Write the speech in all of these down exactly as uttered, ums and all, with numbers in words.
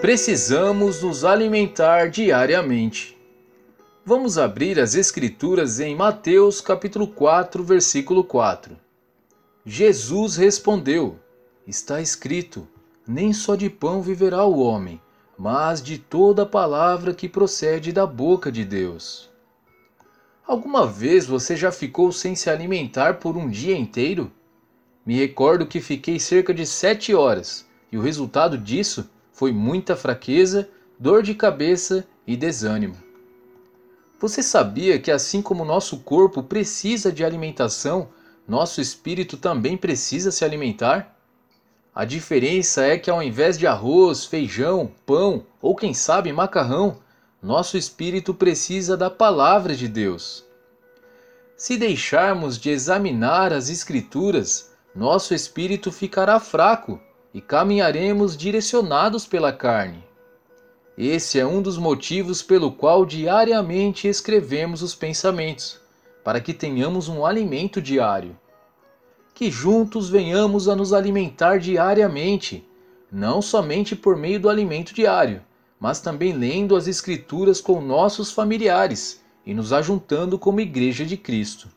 Precisamos nos alimentar diariamente. Vamos abrir as Escrituras em Mateus capítulo quatro, versículo quatro. Jesus respondeu: está escrito, nem só de pão viverá o homem, mas de toda palavra que procede da boca de Deus. Alguma vez você já ficou sem se alimentar por um dia inteiro? Me recordo que fiquei cerca de sete horas, e o resultado disso foi muita fraqueza, dor de cabeça e desânimo. Você sabia que assim como nosso corpo precisa de alimentação, nosso espírito também precisa se alimentar? A diferença é que ao invés de arroz, feijão, pão ou quem sabe macarrão, nosso espírito precisa da palavra de Deus. Se deixarmos de examinar as Escrituras, nosso espírito ficará fraco e caminharemos direcionados pela carne. Esse é um dos motivos pelo qual diariamente escrevemos os pensamentos, para que tenhamos um alimento diário. Que juntos venhamos a nos alimentar diariamente, não somente por meio do alimento diário, mas também lendo as Escrituras com nossos familiares e nos ajuntando como Igreja de Cristo.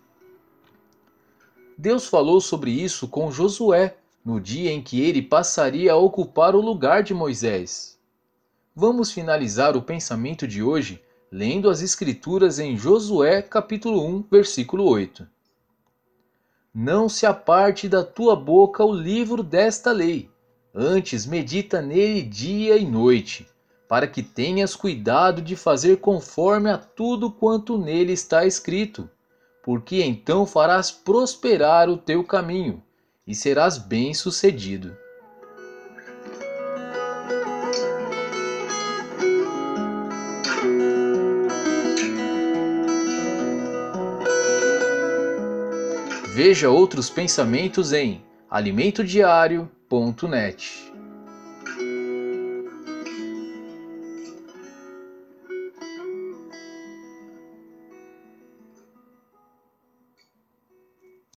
Deus falou sobre isso com Josué, no dia em que ele passaria a ocupar o lugar de Moisés. Vamos finalizar o pensamento de hoje lendo as Escrituras em Josué capítulo um, versículo oito. Não se aparte da tua boca o livro desta lei, antes medita nele dia e noite, para que tenhas cuidado de fazer conforme a tudo quanto nele está escrito, porque então farás prosperar o teu caminho e serás bem-sucedido. Veja outros pensamentos em alimento diário ponto net.